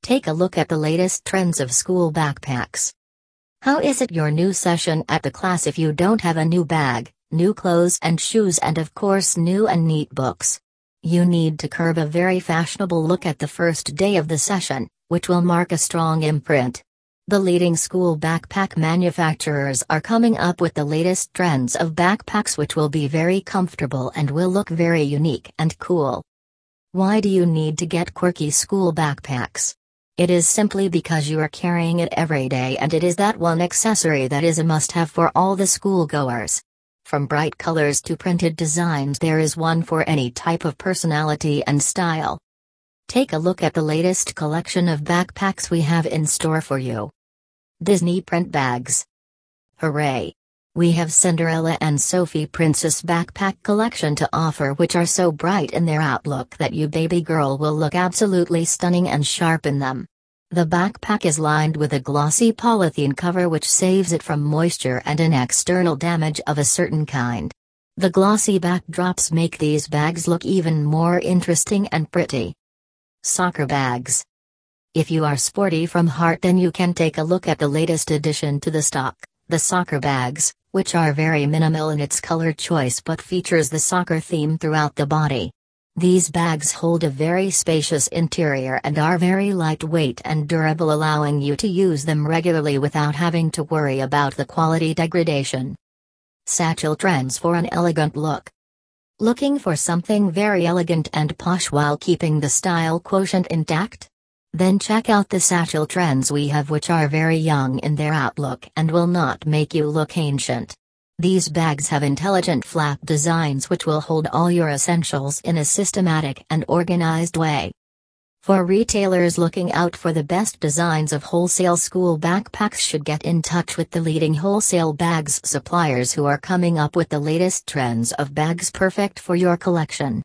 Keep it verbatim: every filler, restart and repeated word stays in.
Take a look at the latest trends of school backpacks. How is it your new session at the class if you don't have a new bag, new clothes and shoes, and of course new and neat books? You need to curb a very fashionable look at the first day of the session, which will mark a strong imprint. The leading school backpack manufacturers are coming up with the latest trends of backpacks which will be very comfortable and will look very unique and cool. Why do you need to get quirky school backpacks? It is simply because you are carrying it every day, and it is that one accessory that is a must-have for all the schoolgoers. From bright colors to printed designs, there is one for any type of personality and style. Take a look at the latest collection of backpacks we have in store for you. Disney print bags. Hooray! We have Cinderella and Sophie Princess backpack collection to offer, which are so bright in their outlook that you baby girl will look absolutely stunning and sharp in them. The backpack is lined with a glossy polythene cover which saves it from moisture and an external damage of a certain kind. The glossy backdrops make these bags look even more interesting and pretty. Soccer bags. If you are sporty from heart, then you can take a look at the latest addition to the stock, the soccer bags, which are very minimal in its color choice but features the soccer theme throughout the body. These bags hold a very spacious interior and are very lightweight and durable, allowing you to use them regularly without having to worry about the quality degradation. Satchel trends for an elegant look. Looking for something very elegant and posh while keeping the style quotient intact? Then check out the satchel trends we have, which are very young in their outlook and will not make you look ancient. These bags have intelligent flap designs which will hold all your essentials in a systematic and organized way. For retailers looking out for the best designs of wholesale school backpacks should get in touch with the leading wholesale bags suppliers who are coming up with the latest trends of bags perfect for your collection.